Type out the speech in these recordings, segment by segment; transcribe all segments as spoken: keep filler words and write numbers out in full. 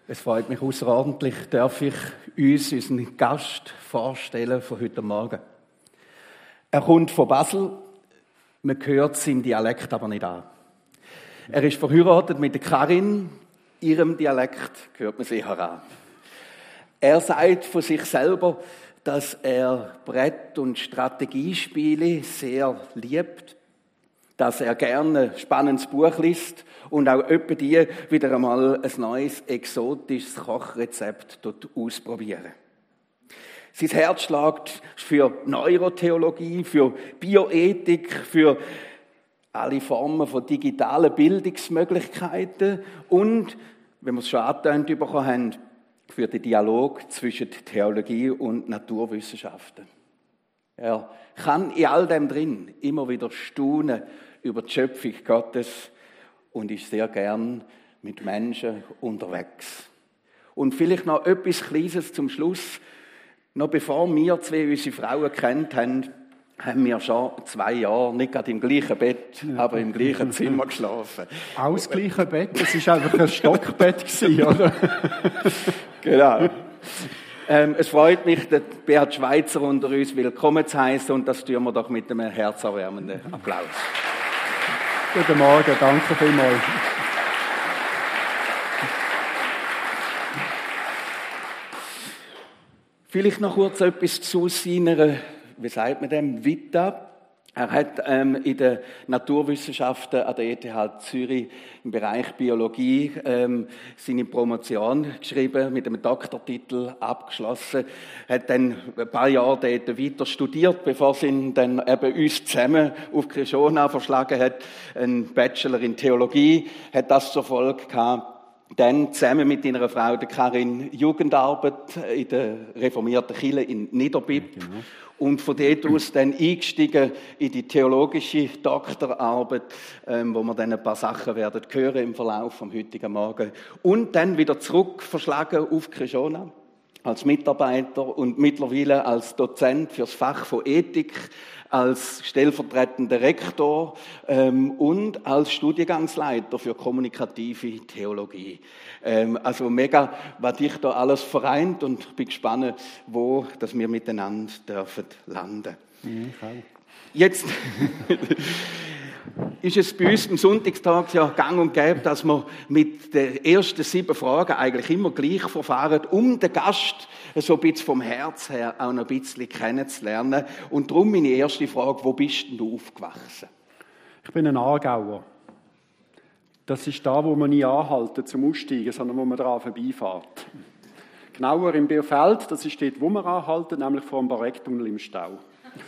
Es freut mich außerordentlich, darf ich uns unseren Gast vorstellen von heute Morgen. Er kommt von Basel, man hört seinen Dialekt aber nicht an. Er ist verheiratet mit der Karin, ihrem Dialekt hört man sicher an. Er sagt von sich selber, dass er Brett- und Strategiespiele sehr liebt, dass er gerne ein spannendes Buch liest und auch öppe die wieder einmal ein neues, exotisches Kochrezept dort ausprobieren. Sein Herz schlägt für Neurotheologie, für Bioethik, für alle Formen von digitalen Bildungsmöglichkeiten und, wenn wir es schon angetönt bekommen haben, für den Dialog zwischen Theologie und Naturwissenschaften. Er kann in all dem drin immer wieder staunen über die Schöpfung Gottes und ist sehr gern mit Menschen unterwegs. Und vielleicht noch etwas Kleines zum Schluss. Noch bevor wir zwei unsere Frauen kennt haben, haben wir schon zwei Jahre nicht gerade im gleichen Bett, ja. aber im gleichen Zimmer geschlafen. Auch das gleiche Bett? Das war einfach ein Stockbett gewesen, oder? Genau. Ähm, es freut mich, den Beat Schweitzer unter uns willkommen zu heißen und das tun wir doch mit einem herzerwärmenden Applaus. Guten Morgen, danke vielmals. Vielleicht noch kurz etwas zu seiner, wie sagt man dem, Vita. Er hat ähm, in den Naturwissenschaften an der E T H Zürich im Bereich Biologie ähm, seine Promotion geschrieben, mit einem Doktortitel abgeschlossen, hat dann ein paar Jahre dort weiter studiert, bevor sie ihn dann eben uns zusammen auf Krishona verschlagen hat, ein Bachelor in Theologie, hat das zur Folge gehabt. Dann zusammen mit ihrer Frau, der Karin, Jugendarbeit in der reformierten Kirche in Niederbipp. Genau. Und von dort aus dann eingestiegen in die theologische Doktorarbeit, ähm, wo wir dann ein paar Sachen werden hören im Verlauf vom heutigen Morgen. Und dann wieder zurück verschlagen auf Krishona als Mitarbeiter und mittlerweile als Dozent fürs Fach von Ethik, als stellvertretender Rektor ähm, und als Studiengangsleiter für kommunikative Theologie. Ähm, also mega, was dich da alles vereint und ich bin gespannt, wo dass wir miteinander dürfen landen. Mhm, okay. Jetzt ist es bei uns am Sonntagstag ja gang und gäbe, dass wir mit den ersten sieben Fragen eigentlich immer gleich verfahren, um den Gast so ein bisschen vom Herz her auch noch ein bisschen kennenzulernen. Und darum meine erste Frage, wo bist denn du aufgewachsen? Ich bin ein Aargauer. Das ist da, wo man nie anhalten zum Aussteigen, sondern wo man daran vorbeifährt. Genauer im Bierfeld, das ist dort, wo man anhalten, nämlich vor dem Barrektunnel im Stau.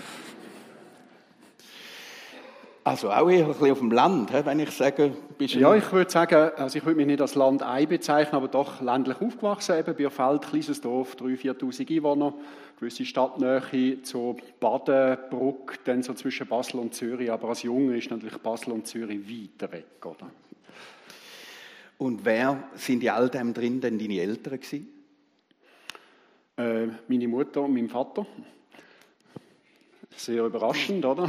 Also auch eher ein bisschen auf dem Land, wenn ich sage, bist du... Ja, ich würde sagen, also ich würde mich nicht als Landei bezeichnen, aber doch ländlich aufgewachsen, eben Bierfeld, kleines Dorf, dreitausend, viertausend Einwohner, gewisse Stadtnähe zu Baden, Bruck, dann so zwischen Basel und Zürich, aber als Junge ist natürlich Basel und Zürich weiter weg, oder? Und wer sind in all dem drin denn deine Eltern gewesen? Äh, meine Mutter und mein Vater. Sehr überraschend, oder?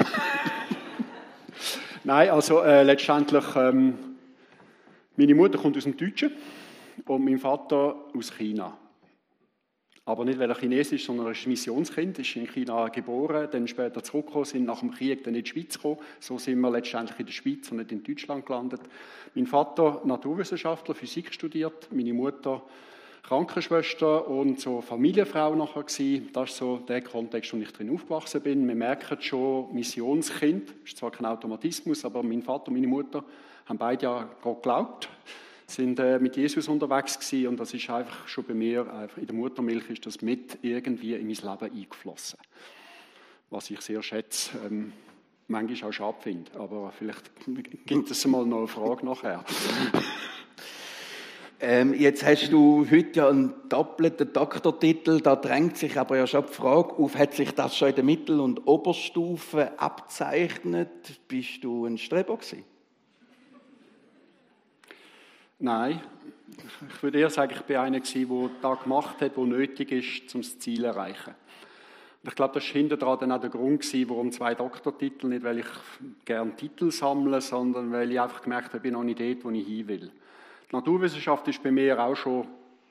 Nein, also äh, letztendlich, ähm, meine Mutter kommt aus dem Deutschen und mein Vater aus China. Aber nicht, weil er Chines ist, sondern er ist ein Missionskind, ist in China geboren, dann später zurückgekommen, sind nach dem Krieg dann in die Schweiz gekommen. So sind wir letztendlich in der Schweiz und nicht in Deutschland gelandet. Mein Vater Naturwissenschaftler, Physik studiert, meine Mutter Krankenschwester und so Familienfrau nachher gewesen. Das ist so der Kontext, in dem ich drin aufgewachsen bin. Wir merken schon, Missionskind, ist zwar kein Automatismus, aber mein Vater und meine Mutter haben beide ja Gott geglaubt, sind äh, mit Jesus unterwegs gewesen und das ist einfach schon bei mir, einfach in der Muttermilch ist das mit irgendwie in mein Leben eingeflossen. Was ich sehr schätze, ähm, manchmal auch schade finde, aber vielleicht gibt es mal noch eine Frage nachher. Ähm, jetzt hast du heute ja einen doppelten Doktortitel, da drängt sich aber ja schon die Frage auf, hat sich das schon in der Mittel- und Oberstufe abzeichnet? Bist du ein Streber gewesen? Nein, ich würde eher sagen, ich bin einer gewesen, der das gemacht hat, was nötig ist, um das Ziel zu erreichen. Und ich glaube, das war hinterher dann auch der Grund gewesen, warum zwei Doktortitel, nicht weil ich gerne Titel sammle, sondern weil ich einfach gemerkt habe, ich bin noch nicht dort, wo ich hin will. Die Naturwissenschaft ist bei mir auch schon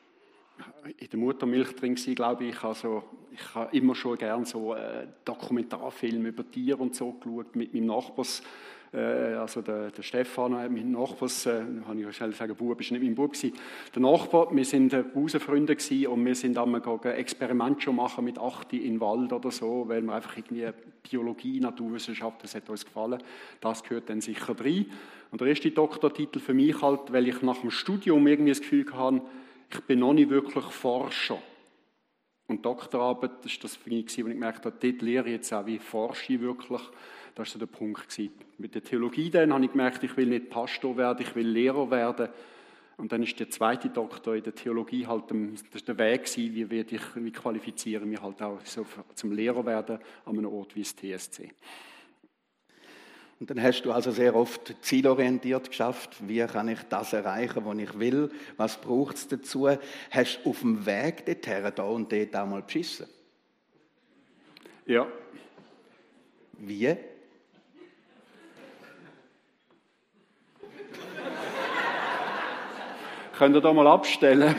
in der Muttermilch drin gewesen, glaube ich. Also, ich habe immer schon gerne so äh, Dokumentarfilme über Tiere und so geschaut mit meinem Nachbars. Also der, der Stefan, mein Nachbars, äh, kann ich schnell sagen, Bub, ist nicht mein Bub gewesen. Der Nachbar, wir sind Busenfreunde gewesen und wir sind einmal ein Experiment schon machen mit Achti in den Wald oder so, weil wir einfach irgendwie Biologie, Naturwissenschaft, das hat uns gefallen. Das gehört dann sicher rein. Und der erste Doktortitel für mich halt, weil ich nach dem Studium irgendwie das Gefühl hatte, ich bin noch nicht wirklich Forscher. Und Doktorarbeit, das war das für mich, wo ich gemerkt habe, dort lehre ich jetzt auch, wie forsche ich wirklich. Das war so der Punkt gewesen. Mit der Theologie dann habe ich gemerkt, ich will nicht Pastor werden, ich will Lehrer werden. Und dann ist der zweite Doktor in der Theologie halt das der Weg gewesen, wie, werde ich, wie qualifiziere ich mich halt auch so zum Lehrer werden an einem Ort wie das T S C. Und dann hast du also sehr oft zielorientiert geschafft. Wie kann ich das erreichen, was ich will? Was braucht es dazu? Hast du auf dem Weg dorthin, da und dort auch mal beschissen? Ja. Wie? Könnt ihr da mal abstellen?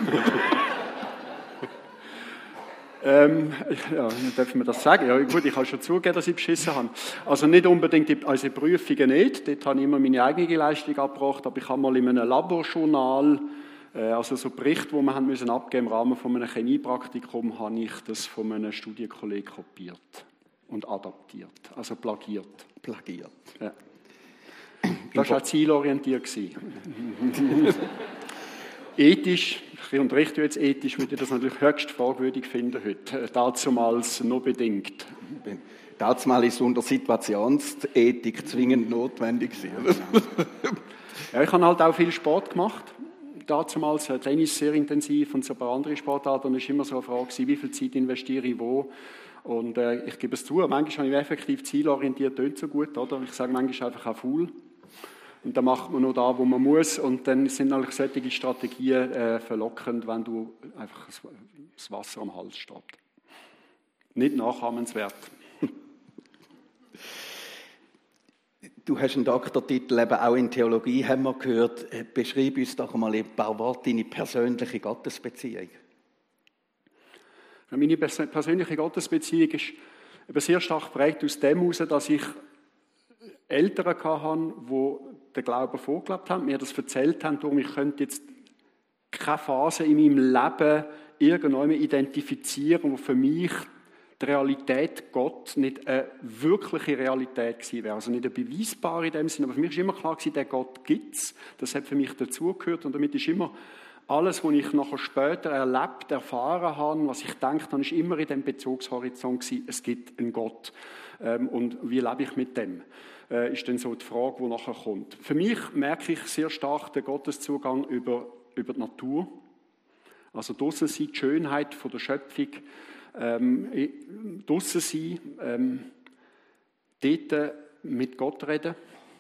ähm, ja, dürfen wir das sagen? Ja, gut, ich kann schon zugeben, dass ich beschissen habe. Also nicht unbedingt als Prüfungen nicht, dort habe ich immer meine eigene Leistung abgebracht, aber ich habe mal in einem Laborjournal, äh, also so Bericht, wo wir haben müssen abgeben im Rahmen von einem Chemiepraktikum, habe ich das von einem Studienkollegen kopiert und adaptiert, also plagiert. Plagiert. Ja. Das war auch zielorientiert. Ethisch, ich unterrichte jetzt ethisch, würde ich das natürlich höchst fragwürdig finden heute. Dazumals nur bedingt. Dazumal ist unter Situationsethik zwingend notwendig. Ja, ich habe halt auch viel Sport gemacht. Dazumals Tennis sehr intensiv und so ein paar andere Sportarten. Und es war immer so eine Frage, wie viel Zeit investiere ich wo. Und äh, ich gebe es zu, manchmal habe ich effektiv zielorientiert, nicht so gut, oder? Ich sage manchmal einfach auch faul. Und dann macht man nur da, wo man muss. Und dann sind natürlich solche Strategien äh, verlockend, wenn du einfach das Wasser am Hals steht. Nicht nachahmenswert. Du hast einen Doktortitel eben auch in Theologie, haben wir gehört. Beschreib uns doch mal in ein paar Worte deine persönliche Gottesbeziehung. Meine persönliche Gottesbeziehung ist sehr stark geprägt aus dem heraus, dass ich Eltern hatte, die den Glauben vorgelebt haben, mir das erzählt haben, darum ich könnte jetzt keine Phase in meinem Leben irgendwann identifizieren, wo für mich die Realität Gott nicht eine wirkliche Realität gewesen wäre. Also nicht eine beweisbare in dem Sinne, aber für mich war immer klar gewesen, der Gott gibt es. Das hat für mich dazugehört und damit ist immer alles, was ich nachher später erlebt, erfahren habe, was ich gedacht habe, ist immer in dem Bezugshorizont gewesen, es gibt einen Gott. Und wie lebe ich mit dem? Ist dann so die Frage, die nachher kommt. Für mich merke ich sehr stark den Gotteszugang über, über die Natur. Also draussen sein, die Schönheit von der Schöpfung, ähm, draussen sein, ähm, dort mit Gott reden.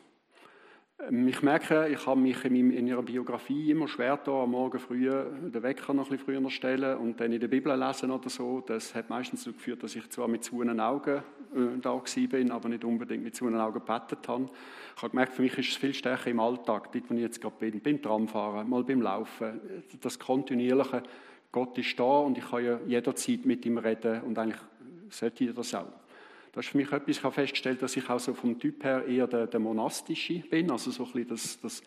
Ich merke, ich habe mich in ihrer Biografie immer schwer da, am Morgen früh den Wecker noch ein bisschen früher stellen und dann in der Bibel lesen oder so. Das hat meistens dazu geführt, dass ich zwar mit zuenen Augen äh, da gewesen bin, aber nicht unbedingt mit zuenen Augen gebetet habe. Ich habe gemerkt, für mich ist es viel stärker im Alltag, dort, wo ich jetzt gerade bin, beim Tramfahren, mal beim Laufen, das kontinuierliche, Gott ist da und ich kann ja jederzeit mit ihm reden und eigentlich sollte ich das auch. Das ist für mich etwas, ich habe festgestellt, dass ich auch so vom Typ her eher der, der Monastische bin, also so ein bisschen das, das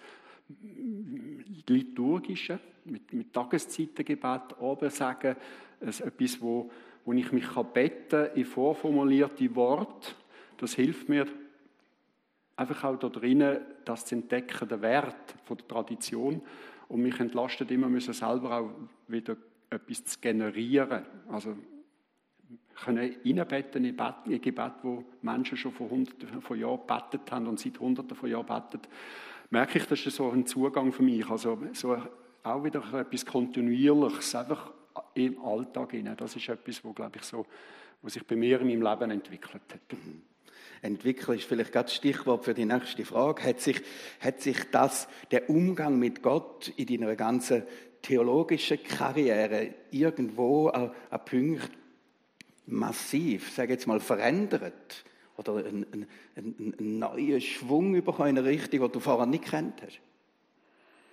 Liturgische, mit, mit Tageszeitengebet, Abendsagen, etwas, wo, wo ich mich kann beten in vorformulierte Worte. Das hilft mir einfach auch da drinnen, das zu entdecken, den Wert von der Tradition und mich entlastet immer, müssen selber auch wieder etwas zu generieren. Also können reinbeten in Gebet, wo Menschen schon vor hunderten von Jahren gebetet haben und seit hunderten von Jahren beten, merke ich, das ist so ein Zugang für mich. Also so auch wieder etwas Kontinuierliches, einfach im Alltag hinein. Das ist etwas, wo, glaube ich, so, was sich bei mir in meinem Leben entwickelt hat. Entwickeln ist vielleicht gerade das Stichwort für die nächste Frage. Hat sich, hat sich das, der Umgang mit Gott in deiner ganzen theologischen Karriere irgendwo an, an Punkten massiv, sage jetzt mal, verändert oder einen, einen, einen neuen Schwung bekommen in eine Richtung, die du vorher nicht gekannt hast?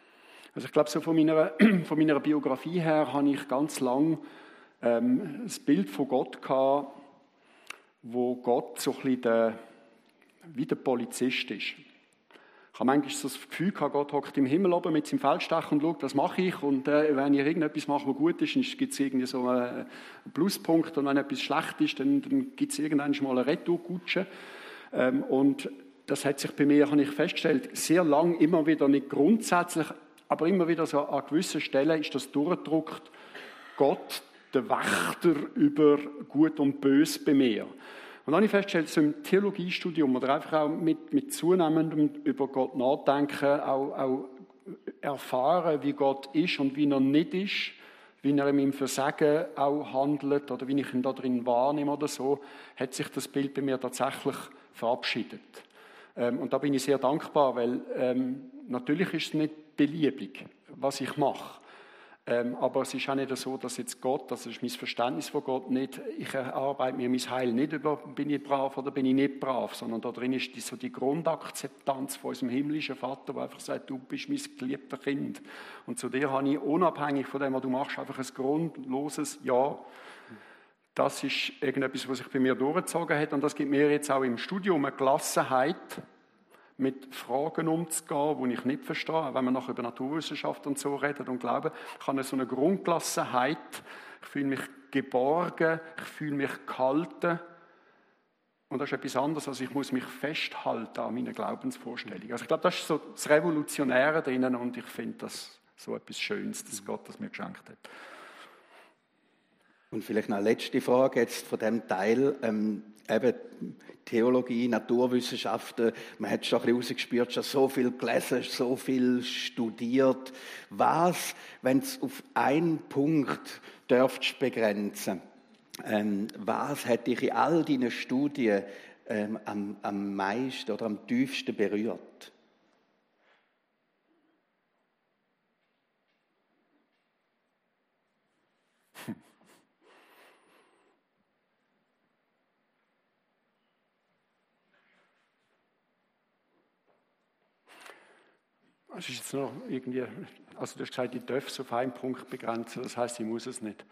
Also ich glaube, so von meiner, von meiner Biografie her habe ich ganz lang ähm, das Bild von Gott gehabt, wo Gott so ein bisschen der, wie der Polizist ist. Ich habe manchmal so das Gefühl gehabt, Gott hockt im Himmel oben mit seinem Feldstecher und schaut, was mache ich. Und äh, wenn ich irgendetwas mache, was gut ist, dann gibt es irgendwie so einen Pluspunkt. Und wenn etwas schlecht ist, dann, dann gibt es irgendwann mal eine Retourkutsche. Ähm, und das hat sich bei mir, habe ich festgestellt, sehr lang immer wieder, nicht grundsätzlich, aber immer wieder so an gewissen Stellen ist das durchgedrückt, Gott, der Wächter über Gut und Böse bei mir. Und dann habe ich festgestellt, so im Theologiestudium oder einfach auch mit, mit zunehmendem über Gott nachdenken, auch, auch erfahren, wie Gott ist und wie er nicht ist, wie er in meinem Versagen auch handelt oder wie ich ihn da drin wahrnehme oder so, hat sich das Bild bei mir tatsächlich verabschiedet. Ähm, und da bin ich sehr dankbar, weil ähm, natürlich ist es nicht beliebig, was ich mache. Ähm, aber es ist auch nicht so, dass jetzt Gott, das ist mein Verständnis von Gott nicht, ich erarbeite mir mein Heil nicht über, bin ich brav oder bin ich nicht brav, sondern da drin ist die, so die Grundakzeptanz von unserem himmlischen Vater, der einfach sagt, du bist mein geliebter Kind. Und zu dir habe ich unabhängig von dem, was du machst, einfach ein grundloses Ja. Das ist irgendetwas, was sich bei mir durchgezogen hat und das gibt mir jetzt auch im Studium eine Gelassenheit, mit Fragen umzugehen, die ich nicht verstehe. Wenn man noch über Naturwissenschaft und so redet und glauben, kann es so eine Grundgelassenheit, ich fühle mich geborgen, ich fühle mich gehalten. Und das ist etwas anderes, als ich muss mich festhalten an meinen Glaubensvorstellungen. Also ich glaube, das ist so das Revolutionäre drinnen und ich finde das so etwas Schönes, dass Gott das mir geschenkt hat. Und vielleicht noch eine letzte Frage jetzt von dem Teil, ähm, eben Theologie, Naturwissenschaften, man hat schon ein bisschen rausgespürt, schon so viel gelesen, so viel studiert. Was, wenn es auf einen Punkt dürftest begrenzen, ähm, was hat dich in all deinen Studien ähm, am, am meisten oder am tiefsten berührt? Das ist jetzt noch irgendwie, also du hast gesagt, ich darf es auf einen Punkt begrenzen, das heisst, ich muss es nicht.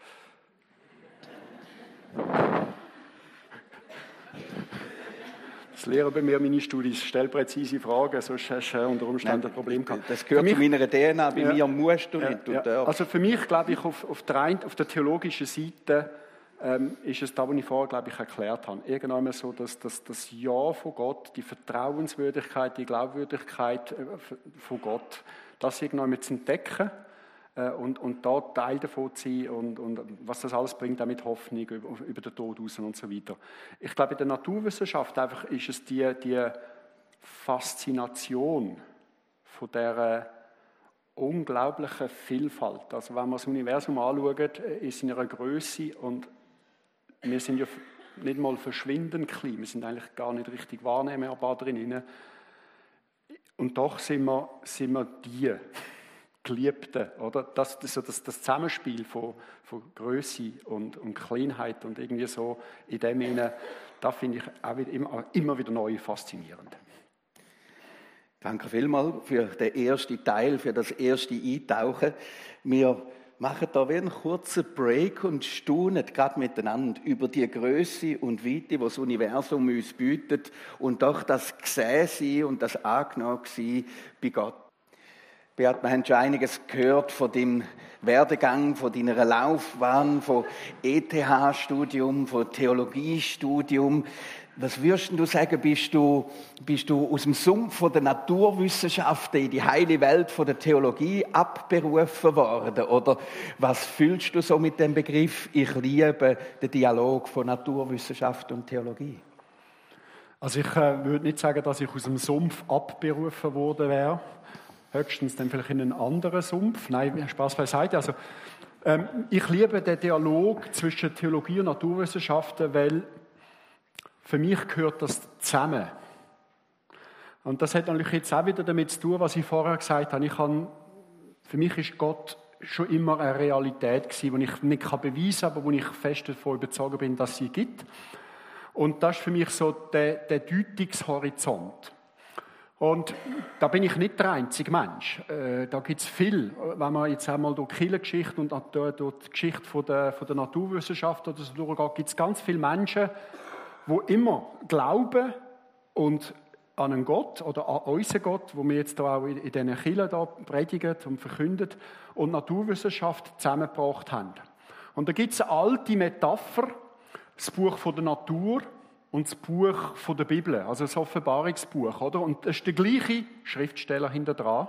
Das lehren bei mir meine Studis, stell präzise Fragen, sonst hast du unter Umständen ein Problem gehabt. Das gehört mich, zu meiner D N A, bei ja, mir musst du ja, nicht, du ja. darfst. Also für mich, glaube ich, auf, auf, der, einen, auf der theologischen Seite ähm, ist es da, was ich vorher, glaube ich, erklärt habe. Irgendwann so, dass, dass das Ja von Gott, die Vertrauenswürdigkeit, die Glaubwürdigkeit von Gott, das irgendwann zu entdecken äh, und, und da Teil davon zu sein und, und was das alles bringt, auch mit Hoffnung über, über den Tod raus und so weiter. Ich glaube, in der Naturwissenschaft einfach ist es die, die Faszination von dieser unglaublichen Vielfalt. Also wenn man das Universum anschaut, ist in einer Größe und wir sind ja nicht mal verschwindend klein, wir sind eigentlich gar nicht richtig wahrnehmbar drin. Und doch sind wir, sind wir die Geliebten, oder? Das, das, das, das Zusammenspiel von, von Größe und, und Kleinheit und irgendwie so in dem hinein, das finde ich auch wieder, immer, immer wieder neu faszinierend. Danke vielmals für den ersten Teil, für das erste Eintauchen. Wir machen da wieder einen kurzen Break und staunen gerade miteinander über die Größe und Weite, die das Universum uns bietet und doch das Gesehen und das Angenommen sein bei Gott. Beat, wir haben schon einiges gehört von deinem Werdegang, von deiner Laufbahn, von E T H-Studium, von Theologiestudium. Was würdest du sagen, bist du, bist du aus dem Sumpf der Naturwissenschaften in die heile Welt der Theologie abberufen worden? Oder was fühlst du so mit dem Begriff, ich liebe den Dialog von Naturwissenschaft und Theologie? Also ich äh, würde nicht sagen, dass ich aus dem Sumpf abberufen worden wäre. Höchstens dann vielleicht in einen anderen Sumpf. Nein, Spaß beiseite. Also, ähm, ich liebe den Dialog zwischen Theologie und Naturwissenschaften, weil für mich gehört das zusammen. Und das hat natürlich jetzt auch wieder damit zu tun, was ich vorher gesagt habe. Ich kann, für mich ist Gott schon immer eine Realität gewesen, die ich nicht beweisen kann, aber wo ich fest davon überzeugt bin, dass sie gibt. Und das ist für mich so der, der Deutungshorizont. Und da bin ich nicht der einzige Mensch. Äh, da gibt es viel. Wenn man jetzt einmal durch die Kirchengeschichte und durch die Geschichte von der, von der Naturwissenschaft oder so durchgeht, gibt es ganz viele Menschen, die immer glauben und an einen Gott oder an unseren Gott, wo wir jetzt da auch in, in diesen Kirchen da predigen und verkünden, und Naturwissenschaft zusammengebracht haben. Und da gibt es eine alte Metapher, das Buch von der Natur und das Buch von der Bibel, also das Offenbarungsbuch, oder? Und das ist der gleiche Schriftsteller hinter dran.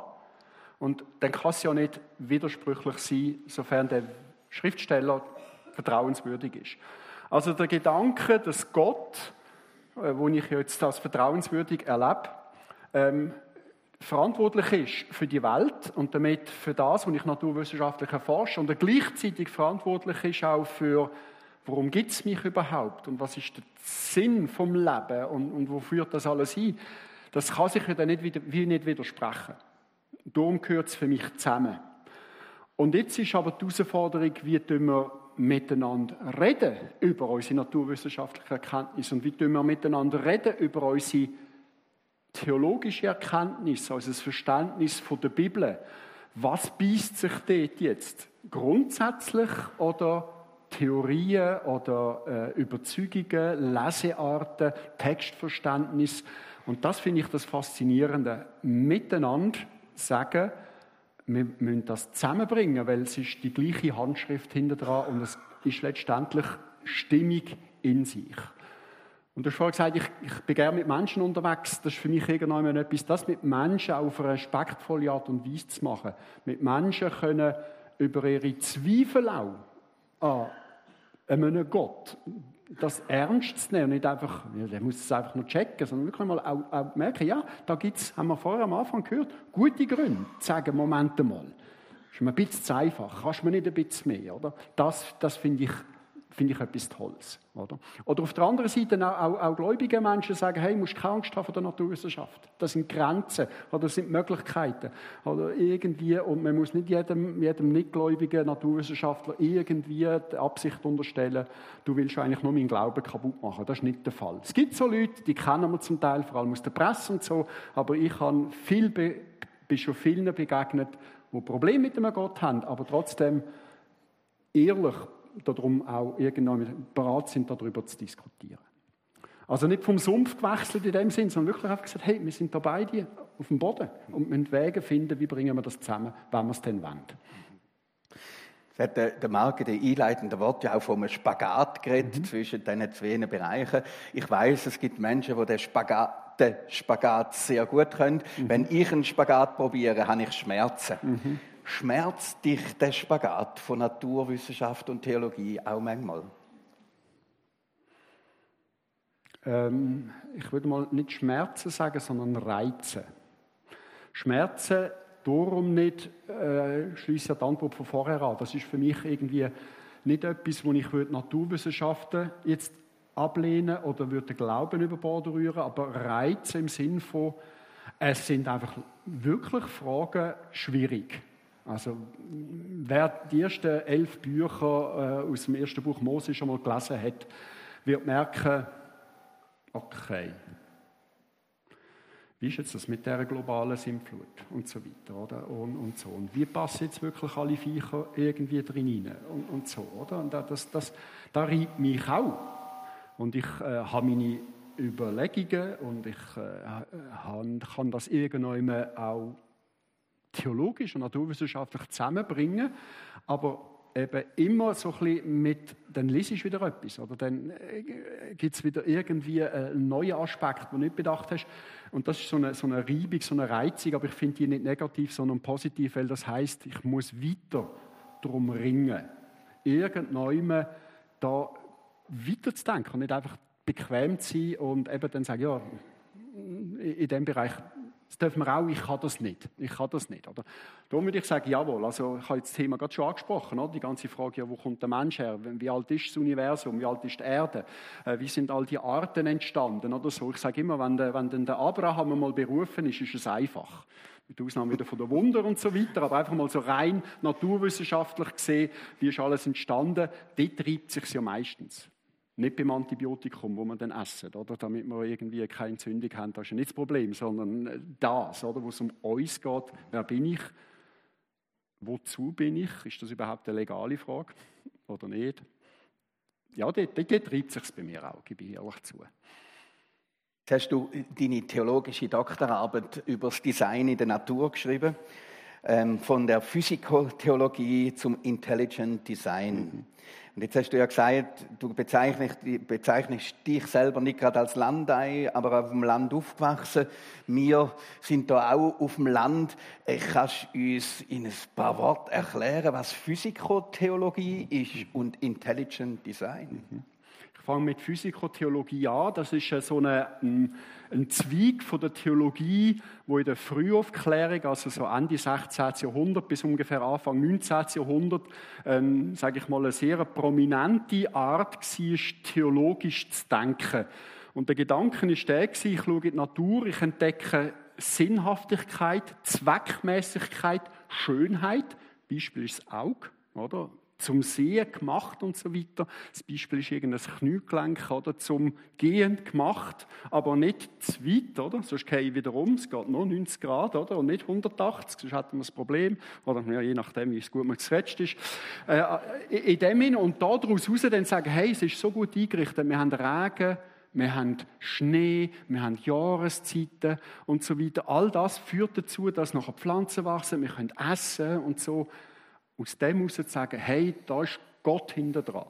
Und dann kann es ja nicht widersprüchlich sein, sofern der Schriftsteller vertrauenswürdig ist. Also der Gedanke, dass Gott, äh, wo ich jetzt als vertrauenswürdig erlebe, ähm, verantwortlich ist für die Welt und damit für das, was ich naturwissenschaftlich erforsche, und er gleichzeitig verantwortlich ist auch für, warum gibt es mich überhaupt und was ist der Sinn vom Leben und, und wo führt das alles hin, das kann sich ja dann nicht, wieder, wie nicht widersprechen. Darum gehört es für mich zusammen. Und jetzt ist aber die Herausforderung, wie wir miteinander reden über unsere naturwissenschaftliche Erkenntnis und wie wir miteinander reden über unsere theologische Erkenntnis, also das Verständnis von der Bibel. Was beißt sich dort jetzt? Grundsätzlich oder Theorien oder äh, Überzeugungen, Lesearten, Textverständnis? Und das finde ich das Faszinierende. Miteinander sagen, wir müssen das zusammenbringen, weil es ist die gleiche Handschrift hinter dran und es ist letztendlich stimmig in sich. Und du hast vorhin gesagt, ich, ich bin gerne mit Menschen unterwegs. Das ist für mich irgendwann etwas, das mit Menschen auf eine respektvolle Art und Weise zu machen. Mit Menschen können über ihre Zweifel auch an einem Gott, das ernst zu nehmen und nicht einfach, ja, der muss es einfach nur checken, sondern wirklich mal auch, auch merken, ja, da gibt es, haben wir vorher am Anfang gehört, gute Gründe, zu sagen, Moment mal, das ist mir ein bisschen zu einfach, kannst du mir nicht ein bisschen mehr, oder? Das, das finde ich, finde ich etwas Tolles, oder? Oder auf der anderen Seite auch, auch, auch gläubige Menschen sagen, hey, du musst keine Angst haben vor der Naturwissenschaft. Das sind Grenzen, oder das sind Möglichkeiten, oder irgendwie, und man muss nicht jedem, jedem nichtgläubigen Naturwissenschaftler irgendwie die Absicht unterstellen, du willst eigentlich nur meinen Glauben kaputt machen. Das ist nicht der Fall. Es gibt so Leute, die kennen wir zum Teil, vor allem aus der Presse und so, aber ich habe viel, bin schon vielen begegnet, die Probleme mit dem Gott haben, aber trotzdem ehrlich darum auch irgendwann bereit sind, darüber zu diskutieren. Also nicht vom Sumpf gewechselt in dem Sinn, sondern wirklich einfach gesagt, hey, wir sind da beide auf dem Boden und müssen Wege finden, wie bringen wir das zusammen, wenn wir es denn wollen. Es hat der, der Marc in den einleitenden Worten ja auch von einem Spagat geredet, mhm. zwischen diesen zwei Bereichen. Ich weiss, es gibt Menschen, die den Spagat, den Spagat sehr gut können. Mhm. Wenn ich einen Spagat probiere, habe ich Schmerzen. Mhm. Schmerzt dich der Spagat von Naturwissenschaft und Theologie auch manchmal? Ähm, ich würde mal nicht Schmerzen sagen, sondern Reize. Schmerzen darum nicht, äh, schliesse ja die Antwort von vorher an. Das ist für mich irgendwie nicht etwas, wo ich würde Naturwissenschaften jetzt ablehnen oder würde den Glauben über Bord rühren, aber Reize im Sinn von, es sind einfach wirklich Fragen schwierig. Also, wer die ersten elf Bücher äh, aus dem ersten Buch Mose schon mal gelesen hat, wird merken, okay, wie ist jetzt das mit dieser globalen Sintflut und so weiter, oder? Und, und so. Und wie passen jetzt wirklich alle Viecher irgendwie drin rein und, und so, oder? Und das, das, das reibt mich auch. Und ich äh, habe meine Überlegungen und ich äh, kann das irgendwann auch theologisch und naturwissenschaftlich zusammenbringen, aber eben immer so ein bisschen mit, dann liest du wieder etwas, oder dann äh, gibt es wieder irgendwie einen neuen Aspekt, den du nicht bedacht hast. Und das ist so eine, so eine Reibung, so eine Reizung, aber ich finde die nicht negativ, sondern positiv, weil das heisst, ich muss weiter darum ringen, irgendwann da weiterzudenken und nicht einfach bequem zu sein und eben dann sagen, ja, in diesem Bereich, das dürfen wir auch, ich kann das nicht. Ich kann das nicht. Oder? Darum würde ich sagen, jawohl, also ich habe jetzt das Thema gerade schon angesprochen, oder? Die ganze Frage, ja, wo kommt der Mensch her? Wie alt ist das Universum? Wie alt ist die Erde? Äh, wie sind all die Arten entstanden? Oder so. Ich sage immer, wenn der, wenn der Abraham mal berufen ist, ist es einfach. Mit Ausnahme wieder von der Wunder und so weiter, aber einfach mal so rein naturwissenschaftlich gesehen, wie ist alles entstanden, dort treibt es sich ja meistens. Nicht beim Antibiotikum, das wir dann essen, oder? Damit wir irgendwie keine Entzündung haben, das ist ja nicht das Problem, sondern das, oder? Wo es um uns geht. Wer bin ich? Wozu bin ich? Ist das überhaupt eine legale Frage oder nicht? Ja, dort, dort treibt es sich bei mir auch, gebe ich ehrlich zu. Jetzt hast du deine theologische Doktorarbeit über das Design in der Natur geschrieben, ähm, von der Physikotheologie zum Intelligent Design. Mhm. Und jetzt hast du ja gesagt, du bezeichnest, bezeichnest dich selber nicht gerade als Landei, aber auf dem Land aufgewachsen. Wir sind da auch auf dem Land. Kannst du uns in ein paar Worten erklären, was Physikotheologie ist und Intelligent Design? Mhm. Ich fange mit Physikotheologie an. Das ist so eine, ein, ein Zweig von der Theologie, wo in der Frühaufklärung, also so Ende sechzehnten. Jahrhundert bis ungefähr Anfang neunzehnten. Jahrhundert, ähm, sage ich mal, eine sehr prominente Art war, theologisch zu denken. Und der Gedanke war der, ich schaue in die Natur, ich entdecke Sinnhaftigkeit, Zweckmäßigkeit, Schönheit. Beispiel ist das Auge, oder? Zum Sehen gemacht und so weiter. Das Beispiel ist irgendein Kniegelenk, oder? Zum Gehen gemacht, aber nicht zu weit, oder? Sonst gehe ich wieder um, es geht nur neunzig Grad, oder? Und nicht hundertachtzig, sonst hätten wir das Problem. Oder ja, je nachdem, wie es gut gesetzt ist. Äh, in dem Sinne, und daraus heraus dann sagen, hey, es ist so gut eingerichtet, wir haben Regen, wir haben Schnee, wir haben Jahreszeiten und so weiter. All das führt dazu, dass nachher Pflanzen wachsen, wir können essen und so. Aus dem heraus zu sagen, hey, da ist Gott hinter dran.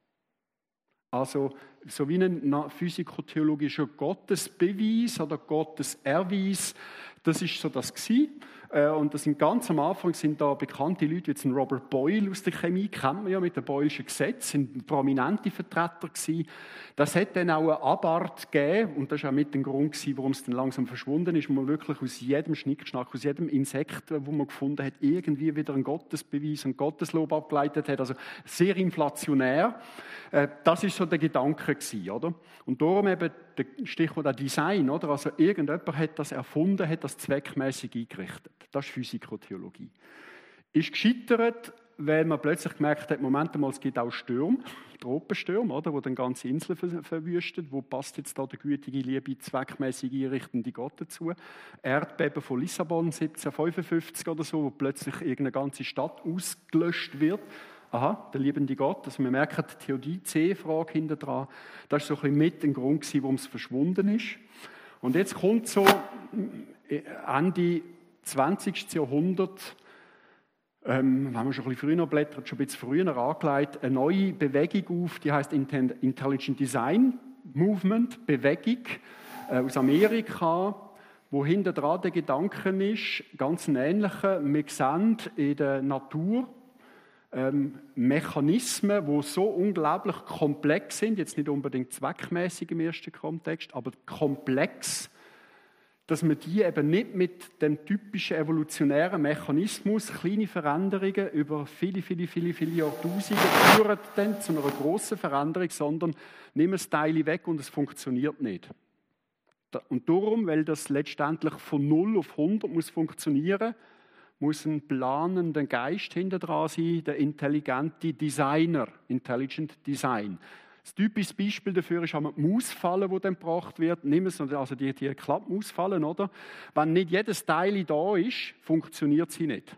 Also so wie ein physikotheologischer Gottesbeweis oder Gotteserweis, das ist so das gewesen. Und das sind ganz am Anfang sind da bekannte Leute, wie ein Robert Boyle aus der Chemie, kennt man ja mit dem Boyle'schen Gesetz, sind prominente Vertreter gewesen. Das hat dann auch eine Abart gegeben, und das war auch mit dem Grund gewesen, warum es dann langsam verschwunden ist, wo man wirklich aus jedem Schnickschnack, aus jedem Insekt, wo man gefunden hat, irgendwie wieder einen Gottesbeweis und Gotteslob abgeleitet hat. Also sehr inflationär. Das ist so der Gedanke gewesen, oder? Und darum eben der Stichwort Design, oder? Also irgendjemand hat das erfunden, hat das zweckmäßig eingerichtet. Das ist Physikotheologie. Ist gescheitert, weil man plötzlich gemerkt hat, Moment einmal, es gibt auch Stürme, Tropenstürme, oder, wo dann ganze Inseln ver- verwüstet. Wo passt jetzt da der gütige, liebe, zweckmäßig einrichtende Gott dazu? Erdbeben von Lissabon siebzehnhundertfünfundfünfzig oder so, wo plötzlich irgendeine ganze Stadt ausgelöscht wird. Aha, der liebende Gott. Also wir merken die Theodizee-Frage hinter dran. Das war so ein bisschen mit ein Grund, warum es verschwunden ist. Und jetzt kommt so Ende zwanzigsten. Jahrhundert, ähm, wenn man schon ein bisschen früher blättert, schon ein bisschen früher angelegt, eine neue Bewegung auf, die heißt Intelligent Design Movement, Bewegung äh, aus Amerika, wo hinter dran der Gedanke ist, ganz ein ähnlicher. Wir sehen in der Natur ähm, Mechanismen, die so unglaublich komplex sind, jetzt nicht unbedingt zweckmäßig im ersten Kontext, aber komplex, dass man die eben nicht mit dem typischen evolutionären Mechanismus, kleine Veränderungen über viele, viele, viele, viele Jahrtausende führen dann zu einer grossen Veränderung, sondern nehmen das Teil weg und es funktioniert nicht. Und darum, weil das letztendlich von null auf hundert muss funktionieren, muss ein planender Geist hinter dran sein, der intelligente Designer, Intelligent Design. Das typische Beispiel dafür ist einmal die Mausfalle, die dann gebracht wird. Nimm es, also die, die Klappmausfallen, oder? Wenn nicht jedes Teil da ist, funktioniert sie nicht.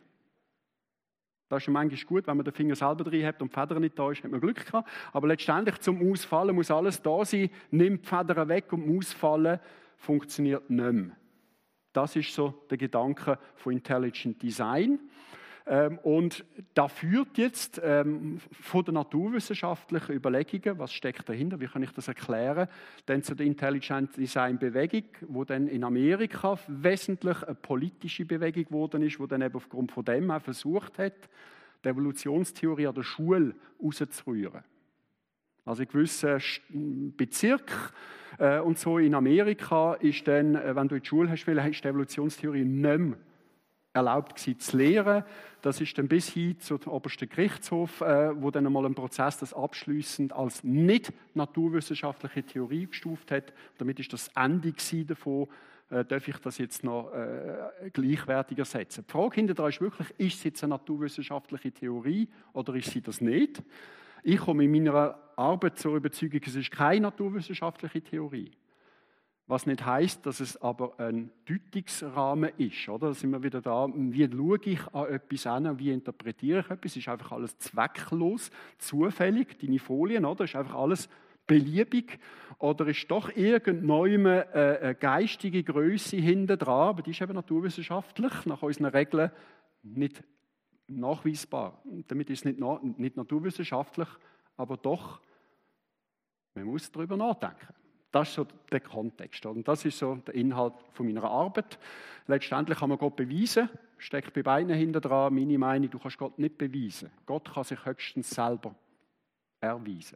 Das ist manchmal gut, wenn man den Finger selber drin hat und die Feder nicht da ist, hat man Glück gehabt. Aber letztendlich zum Ausfallen muss alles da sein, nimmt die Federn weg und die Mausfalle funktioniert nicht mehr. Das ist so der Gedanke von Intelligent Design. Ähm, und da führt jetzt ähm, von den naturwissenschaftlichen Überlegungen, was steckt dahinter, wie kann ich das erklären, dann zu der Intelligent Design Bewegung, wo dann in Amerika wesentlich eine politische Bewegung geworden ist, wo dann eben aufgrund von dem auch versucht hat, die Evolutionstheorie an der Schule rauszurühren. Also in gewissen Bezirken äh, und so in Amerika ist dann, äh, wenn du in die Schule hast, ist die Evolutionstheorie nicht mehr erlaubt gewesen zu lehren. Das ist dann bis hin zum obersten Gerichtshof, äh, wo dann einmal ein Prozess das abschliessend als nicht naturwissenschaftliche Theorie gestuft hat. Damit ist das Ende davon, äh, darf ich das jetzt noch äh, gleichwertiger setzen. Die Frage hinterher ist wirklich, ist es jetzt eine naturwissenschaftliche Theorie oder ist sie das nicht? Ich komme in meiner Arbeit zur Überzeugung, es ist keine naturwissenschaftliche Theorie. Was nicht heisst, dass es aber ein Deutungsrahmen ist. Oder? Da sind wir wieder da, wie schaue ich an etwas an, wie interpretiere ich etwas. Es ist einfach alles zwecklos, zufällig, deine Folien, oder? Es ist einfach alles beliebig. Oder ist doch irgendwann eine geistige Größe hinten dran, aber die ist eben naturwissenschaftlich, nach unseren Regeln nicht nachweisbar. Damit ist es nicht, nicht naturwissenschaftlich, aber doch, man muss darüber nachdenken. Das ist so der Kontext. Und das ist so der Inhalt von meiner Arbeit. Letztendlich kann man Gott beweisen, steckt bei beiden hinten dran. Meine Meinung, du kannst Gott nicht beweisen. Gott kann sich höchstens selber erweisen.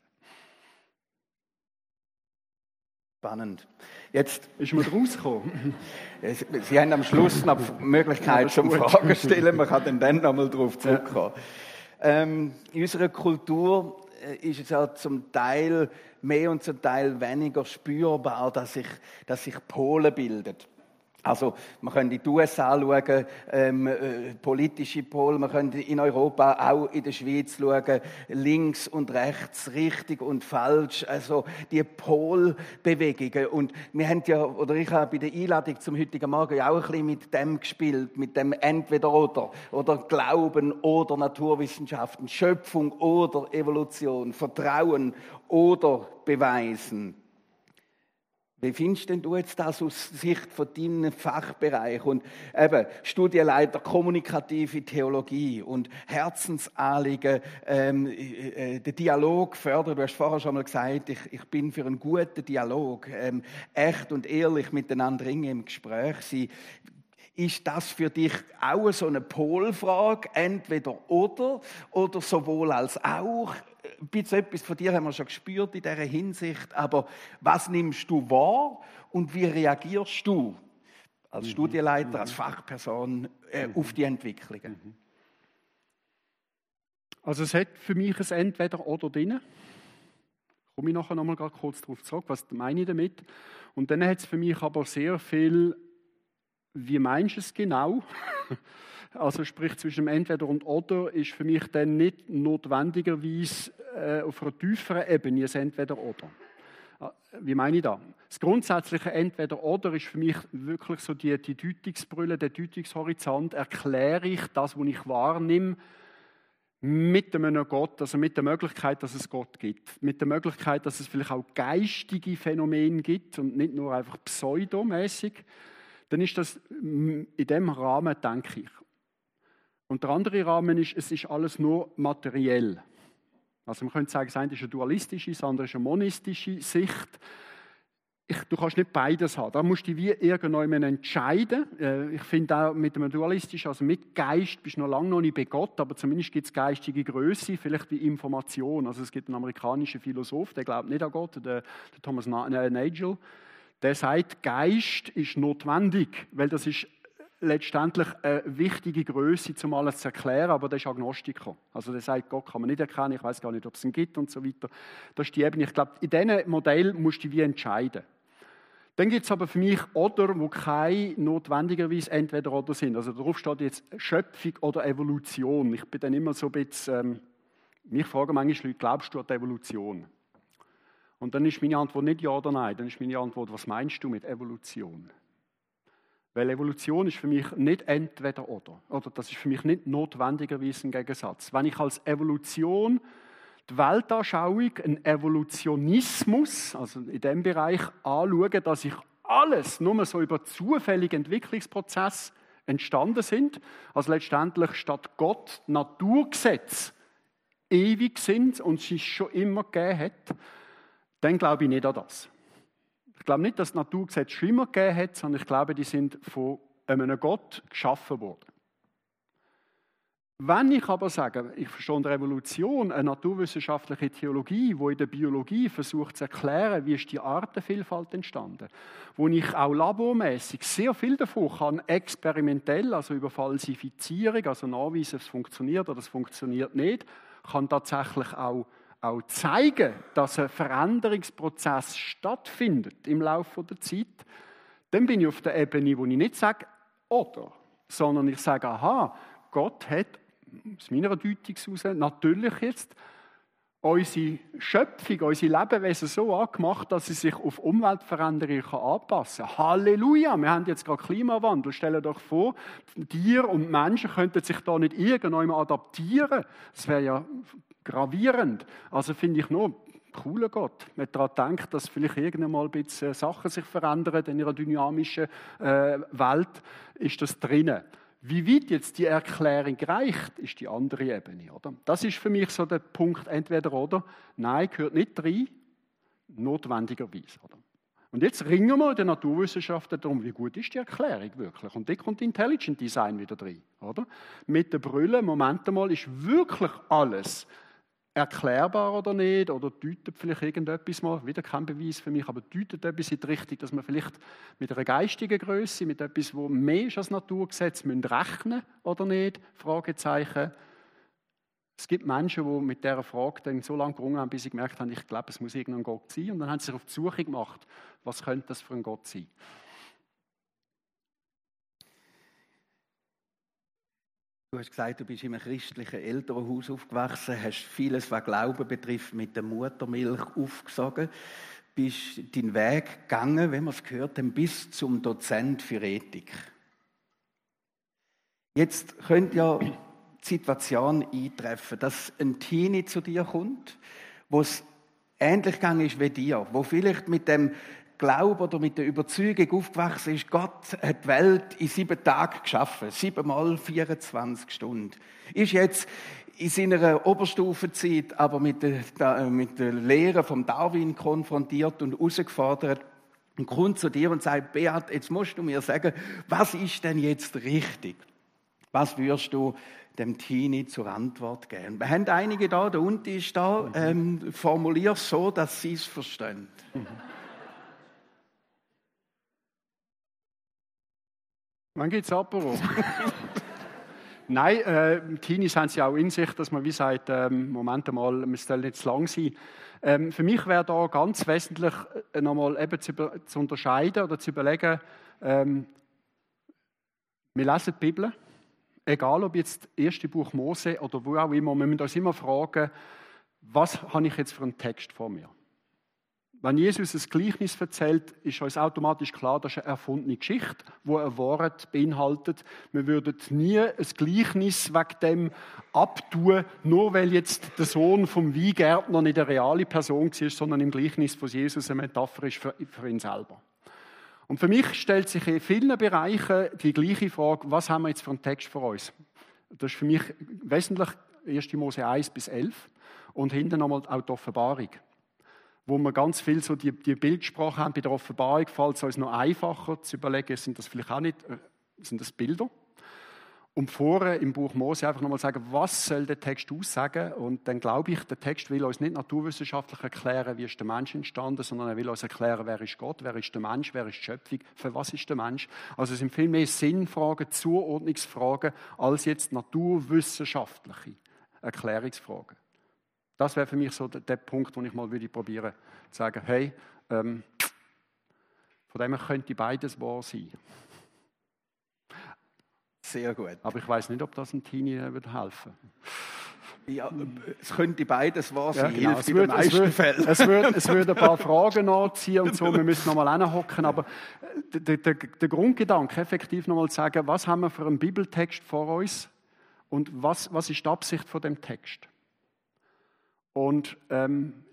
Spannend. Jetzt ist man rausgekommen. Sie haben am Schluss noch die Möglichkeit zum Fragen stellen. Man kann dann, dann noch mal darauf zurückkommen. Ja. Ähm, in unserer Kultur ist es ja zum Teil mehr und zum Teil weniger spürbar, dass sich, dass sich Pole bilden. Also, man könnte in die U S A schauen, ähm, äh, politische Pole, man könnte in Europa, auch in der Schweiz schauen, links und rechts, richtig und falsch, also die Polbewegungen. Und wir haben ja, oder ich habe bei der Einladung zum heutigen Morgen ja auch ein bisschen mit dem gespielt, mit dem Entweder-Oder, oder Glauben oder Naturwissenschaften, Schöpfung oder Evolution, Vertrauen oder Beweisen. Wie findest denn du jetzt das aus Sicht von deinem Fachbereich und eben Studienleiter kommunikative Theologie und Herzensanliegen, ähm, äh, den Dialog fördern? Du hast vorher schon mal gesagt, ich, ich bin für einen guten Dialog, ähm, echt und ehrlich miteinander im Gespräch sein. Ist das für dich auch so eine Polfrage, entweder oder oder sowohl als auch? Ein bisschen etwas von dir haben wir schon gespürt in dieser Hinsicht, aber was nimmst du wahr und wie reagierst du als Studienleiter, als Fachperson äh, auf die Entwicklungen? Also es hat für mich ein Entweder-Oder drin. Komme ich nachher noch mal kurz darauf zurück, was meine ich damit. Und dann hat es für mich aber sehr viel, wie meinst du es genau? Also sprich zwischen dem Entweder und Oder ist für mich dann nicht notwendigerweise äh, auf einer tieferen Ebene ein Entweder-Oder. Wie meine ich das? Das grundsätzliche Entweder-Oder ist für mich wirklich so die, die Deutungsbrille, der Deutungshorizont. Erkläre ich das, was ich wahrnehme, mit einem Gott, also mit der Möglichkeit, dass es Gott gibt. Mit der Möglichkeit, dass es vielleicht auch geistige Phänomene gibt und nicht nur einfach pseudomäßig. Dann ist das in diesem Rahmen, denke ich. Und der andere Rahmen ist, es ist alles nur materiell. Also man könnte sagen, das eine ist eine dualistische, das andere ist eine monistische Sicht. Ich, du kannst nicht beides haben. Da musst du dich wie irgendwann entscheiden. Ich finde auch mit einem dualistischen, also mit Geist, bist du noch lange noch nicht bei Gott, aber zumindest gibt es geistige Größe, vielleicht wie Information. Also es gibt einen amerikanischen Philosoph, der glaubt nicht an Gott, der, der Thomas Nagel. Der sagt, Geist ist notwendig, weil das ist letztendlich eine wichtige Größe, um alles zu erklären, aber der ist Agnostiker. Also der sagt, Gott kann man nicht erkennen, ich weiß gar nicht, ob es ihn gibt und so weiter. Das ist die Ebene. Ich glaube, in diesem Modell musst du dich wie entscheiden. Dann gibt es aber für mich Oder, wo keine notwendigerweise entweder oder sind. Also darauf steht jetzt Schöpfung oder Evolution. Ich bin dann immer so ein bisschen, ähm, mich fragen manchmal Leute, glaubst du an die Evolution? Und dann ist meine Antwort nicht ja oder nein, dann ist meine Antwort, was meinst du mit Evolution? Weil Evolution ist für mich nicht entweder oder. Oder das ist für mich nicht notwendigerweise ein Gegensatz. Wenn ich als Evolution die Weltanschauung, einen Evolutionismus, also in dem Bereich anschaue, dass ich alles nur so über zufällige Entwicklungsprozesse entstanden sind, also letztendlich statt Gott Naturgesetze ewig sind und es schon immer gegeben hat, dann glaube ich nicht an das. Ich glaube nicht, dass die Naturgesetze schon immer gegeben hat, sondern ich glaube, die sind von einem Gott geschaffen worden. Wenn ich aber sage, ich verstehe unter Evolution eine naturwissenschaftliche Theologie, die in der Biologie versucht zu erklären, wie ist die Artenvielfalt entstanden, wo ich auch labormäßig sehr viel davon kann, experimentell, also über Falsifizierung, also nachweisen, es funktioniert oder es funktioniert nicht, kann tatsächlich auch auch zeigen, dass ein Veränderungsprozess stattfindet im Laufe der Zeit, dann bin ich auf der Ebene, wo ich nicht sage, oder, sondern ich sage, aha, Gott hat, aus meiner Deutung heraus, natürlich jetzt unsere Schöpfung, unsere Lebewesen so angemacht, dass sie sich auf Umweltveränderungen anpassen kann. Halleluja! Wir haben jetzt gerade Klimawandel. Stellt euch vor, Tiere und Menschen könnten sich da nicht irgendwann adaptieren. Das wäre ja gravierend. Also finde ich nur, cooler Gott. Wenn daran denkt, dass vielleicht irgendwann mal ein bisschen Sachen sich verändern in ihrer dynamischen äh, Welt, ist das drinnen. Wie weit jetzt die Erklärung reicht, ist die andere Ebene. Oder? Das ist für mich so der Punkt, entweder oder. Nein, gehört nicht rein, notwendigerweise. Oder? Und jetzt ringen wir in den Naturwissenschaften darum, wie gut ist die Erklärung wirklich. Und da kommt Intelligent Design wieder rein. Oder? Mit der Brille, Moment mal, ist wirklich alles erklärbar oder nicht, oder deutet vielleicht irgendetwas mal, wieder kein Beweis für mich, aber deutet etwas in die Richtung, dass man vielleicht mit einer geistigen Größe, mit etwas, wo mehr ist als Naturgesetz, müssen rechnen oder nicht, Fragezeichen. Es gibt Menschen, die mit dieser Frage dann so lange gerungen haben, bis sie gemerkt haben, ich glaube, es muss irgendein Gott sein, und dann haben sie sich auf die Suche gemacht, was könnte das für ein Gott sein. Du hast gesagt, du bist in einem christlichen Elternhaus aufgewachsen, hast vieles, was Glauben betrifft, mit der Muttermilch aufgesogen, bist deinen Weg gegangen, wenn wir es gehört haben, bis zum Dozent für Ethik. Jetzt könnte ja die Situation eintreffen, dass ein Teenie zu dir kommt, wo es ähnlich gegangen ist wie dir, wo vielleicht mit dem Glaube oder mit der Überzeugung aufgewachsen ist, Gott hat die Welt in sieben Tagen geschaffen, siebenmal vierundzwanzig Stunden. Ist jetzt in seiner Oberstufenzeit aber mit der, mit der Lehre von Darwin konfrontiert und herausgefordert und kommt zu dir und sagt, Beat, jetzt musst du mir sagen, was ist denn jetzt richtig? Was würdest du dem Teenie zur Antwort geben? Wir haben einige da, der Unti ist da, ähm, formulier es so, dass sie es verstehen. Mhm. Wann geht's Apero? Nein, äh, Teenies haben sie auch in sich, dass man wie sagt, ähm, Moment einmal, wir sollen nicht zu lang sein. Ähm, für mich wäre da ganz wesentlich äh, nochmal eben zu, zu unterscheiden oder zu überlegen, ähm, wir lesen die Bibel, egal ob jetzt das erste Buch Mose oder wo auch immer, wir müssen uns immer fragen, was habe ich jetzt für einen Text vor mir? Wenn Jesus ein Gleichnis erzählt, ist uns automatisch klar, das ist eine erfundene Geschichte, die ein Wort beinhaltet. Wir würden nie ein Gleichnis wegen dem abtun, nur weil jetzt der Sohn vom Weingärtner nicht eine reale Person war, sondern im Gleichnis von Jesus eine Metapher ist für, für ihn selber. Und für mich stellt sich in vielen Bereichen die gleiche Frage, was haben wir jetzt für einen Text vor uns? Das ist für mich wesentlich erste Mose eins bis elf und hinten nochmal auch die Offenbarung, wo wir ganz viel so die, die Bildsprache haben. Bei der Offenbarung fällt es uns noch einfacher zu überlegen, sind das vielleicht auch nicht, sind das Bilder? Und vorher im Buch Mose einfach nochmal sagen, was soll der Text aussagen? Und dann glaube ich, der Text will uns nicht naturwissenschaftlich erklären, wie ist der Mensch entstanden, sondern er will uns erklären, wer ist Gott, wer ist der Mensch, wer ist die Schöpfung, für was ist der Mensch. Also es sind viel mehr Sinnfragen, Zuordnungsfragen, als jetzt naturwissenschaftliche Erklärungsfragen. Das wäre für mich so der, der Punkt, wo ich mal würde probieren zu sagen, hey, ähm, von dem her könnte beides wahr sein. Sehr gut. Aber ich weiß nicht, ob das ein Teenie würde helfen. Ja, es könnte beides wahr sein. Ja, genau. Es würde es würd, es würd, es würd ein paar Fragen anziehen und so. Wir müssen nochmal hinhocken. Aber der, der, der Grundgedanke, effektiv nochmal zu sagen, was haben wir für einen Bibeltext vor uns und was, was ist die Absicht von dem Text? Und ähm,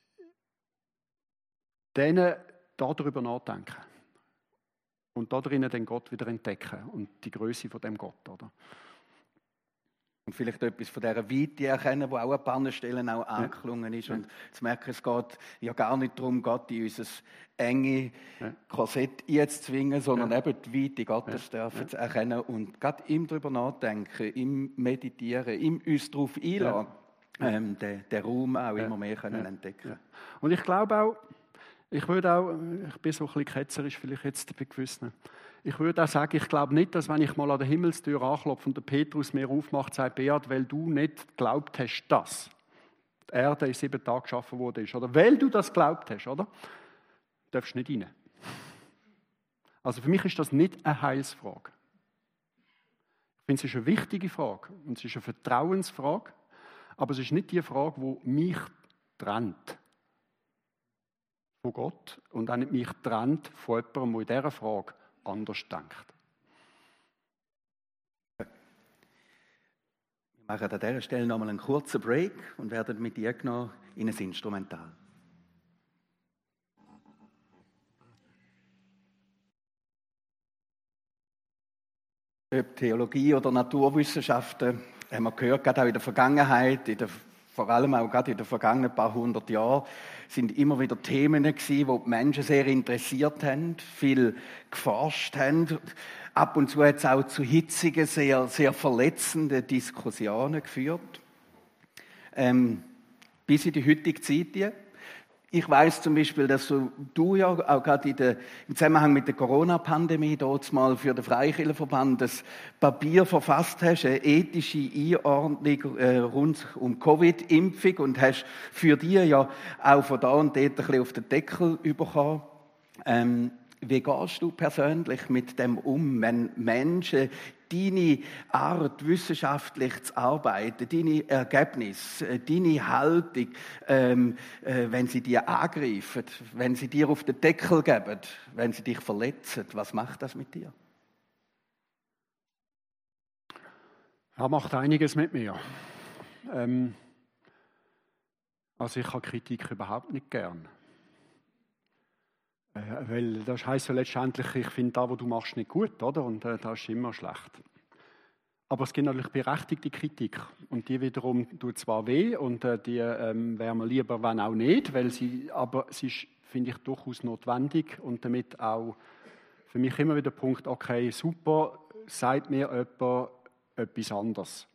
denen darüber nachdenken. Und da drinnen den Gott wieder entdecken und die Größe von dem Gott, oder? Und vielleicht etwas von dieser Weite erkennen, die auch an ein paar Stellen auch angeklungen ist. Ja. Und zu merken, es geht ja gar nicht darum, Gott in unser enge Korsett einzuzwingen, sondern ja. eben die Weite Gottes ja. dürfen ja. zu erkennen und gerade ihm darüber nachdenken, ihm meditieren, ihm uns darauf einladen, ja. ähm, den, den Raum auch ja. immer mehr können ja. entdecken. Ja. Und ich glaube auch, ich würde auch, ich bin so ein bisschen ketzerisch vielleicht jetzt bei gewissen, ich würde auch sagen, ich glaube nicht, dass wenn ich mal an der Himmelstür anklopfe und der Petrus mir aufmacht, sagt, Beat, weil du nicht geglaubt hast, dass die Erde in sieben Tagen geschaffen wurde, oder weil du das geglaubt hast, oder? Darfst du nicht rein. Also für mich ist das nicht eine Heilsfrage. Ich finde, es ist eine wichtige Frage und es ist eine Vertrauensfrage, aber es ist nicht die Frage, die mich trennt von Gott und auch nicht mich trennt von jemandem, der in dieser Frage anders denkt. Wir machen an dieser Stelle nochmal einen kurzen Break und werden mit dir genommen in ein Instrumental. Ob Theologie oder Naturwissenschaften, haben wir gehört, gerade auch in der Vergangenheit, in der, vor allem auch gerade in den vergangenen paar hundert Jahren, sind immer wieder Themen gewesen, die die Menschen sehr interessiert haben, viel geforscht haben. Ab und zu hat es auch zu hitzigen, sehr, sehr verletzenden Diskussionen geführt. Ähm, bis in die heutige Zeit hier. Ich weiss zum Beispiel, dass du, du ja auch gerade in der, im Zusammenhang mit der Corona-Pandemie dort mal für den Freikirchenverband das Papier verfasst hast, eine ethische Einordnung äh, rund um Covid-Impfung und hast für dich ja auch von da und dort ein bisschen auf den Deckel bekommen. Ähm, wie gehst du persönlich mit dem um, wenn Menschen deine Art, wissenschaftlich zu arbeiten, deine Ergebnisse, deine Haltung, ähm, äh, wenn sie dir angreifen, wenn sie dir auf den Deckel geben, wenn sie dich verletzen, was macht das mit dir? Er macht einiges mit mir. Ähm, also ich habe Kritik überhaupt nicht gern. Äh, weil das heisst ja letztendlich, ich finde das, was du machst, nicht gut, oder? Und äh, das ist immer schlecht. Aber es gibt natürlich berechtigte Kritik. Und die wiederum tut zwar weh und äh, die ähm, wäre mir lieber, wenn auch nicht, weil sie, aber sie ist, finde ich, durchaus notwendig und damit auch für mich immer wieder der Punkt, okay, super, sagt mir jemand etwas anderes.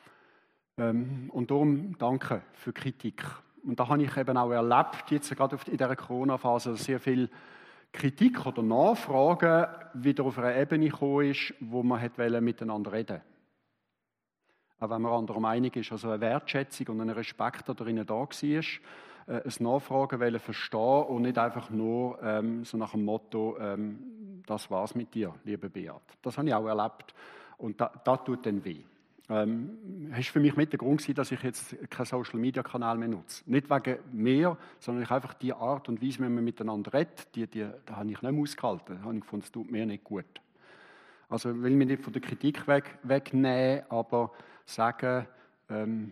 Ähm, und darum danke für Kritik. Und da habe ich eben auch erlebt, jetzt gerade in dieser Corona-Phase, dass sehr viel Kritik oder Nachfragen wieder auf eine Ebene gekommen ist, wo man hätte miteinander reden wollte. Auch wenn man anderer Meinung ist, also eine Wertschätzung und ein Respekt da drinnen da war, äh, ein Nachfragen wollen verstehen und nicht einfach nur ähm, so nach dem Motto, ähm, das war's mit dir, liebe Beat. Das habe ich auch erlebt und das da tut dann weh. Ähm, das war für mich mit der Grund, dass ich jetzt keinen Social-Media-Kanal mehr nutze. Nicht wegen mir, sondern ich einfach die Art und Weise, wie man miteinander redet, die, die, da habe ich nicht mehr ausgehalten. Da habe ich gefunden, das tut mir nicht gut. Also ich will mich nicht von der Kritik weg, wegnehmen, aber sagen, ähm,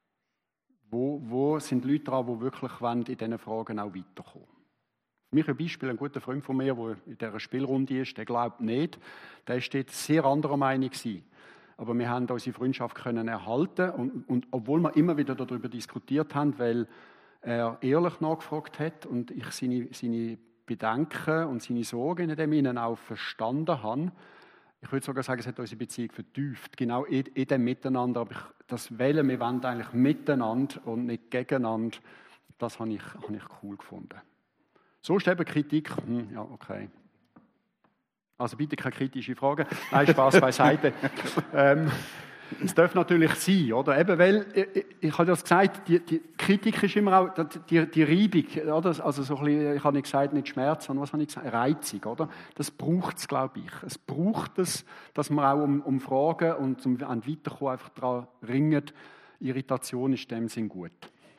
wo, wo sind Leute dran, die wirklich wollen, in diesen Fragen auch weiterkommen. Für mich ein Beispiel, ein guter Freund von mir, der in dieser Spielrunde ist, der glaubt nicht, der war dort sehr anderer Meinung gewesen. Aber wir haben unsere Freundschaft können erhalten und, und obwohl wir immer wieder darüber diskutiert haben, weil er ehrlich nachgefragt hat und ich seine, seine Bedenken und seine Sorgen in dem Innen auch verstanden habe. Ich würde sogar sagen, es hat unsere Beziehung vertieft, genau in, in dem Miteinander. Aber ich, das Wählen, wir wollen eigentlich miteinander und nicht gegeneinander, das habe ich, habe ich cool gefunden. So ist eben Kritik, hm, ja, okay. Also bitte keine kritischen Fragen. Nein, Spaß beiseite. ähm, es darf natürlich sein, oder? Eben, weil, ich, ich habe das gesagt, die, die Kritik ist immer auch die, die Reibung, oder? Also so ein bisschen, ich habe nicht gesagt, nicht Schmerz, sondern was habe ich gesagt? Reizung, oder? Das braucht es, glaube ich. Es braucht es, dass man auch um, um Fragen und um an Weiterkommen einfach daran ringt. Irritation ist in dem Sinn gut.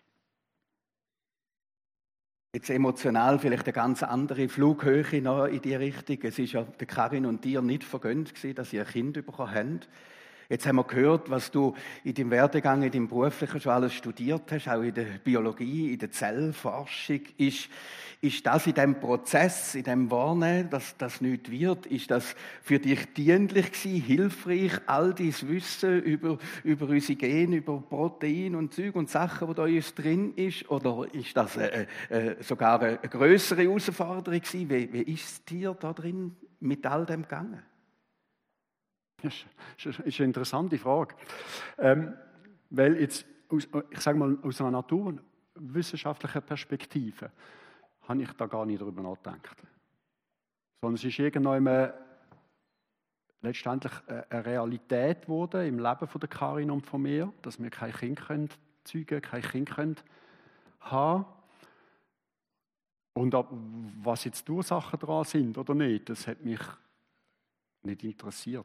Jetzt emotional vielleicht eine ganz andere Flughöhe noch in die Richtung. Es ist ja der Karin und dir nicht vergönnt gewesen, dass ihr ein Kind bekommen habt. Jetzt haben wir gehört, was du in deinem Werdegang, in deinem beruflichen schon alles studiert hast, auch in der Biologie, in der Zellforschung. Ist, ist das in diesem Prozess, in diesem Wahrnehmen, dass das nichts wird, ist das für dich dienlich gewesen, hilfreich, all dieses Wissen über, über unsere Gene, über Proteine und Zeug und Sachen, die da in uns drin ist? Oder ist das äh, äh, sogar eine grössere Herausforderung gewesen? Wie, wie ist es dir da drin mit all dem gegangen? Das ist eine interessante Frage. Ähm, weil jetzt, aus, ich sage mal, aus einer naturwissenschaftlichen Perspektive habe ich da gar nicht darüber nachgedacht. Sondern es ist irgendwann letztendlich eine Realität geworden im Leben von der Karin und von mir, dass wir kein Kind können zeugen, kein Kind können haben. Und was jetzt die Ursachen daran sind oder nicht, das hat mich nicht interessiert.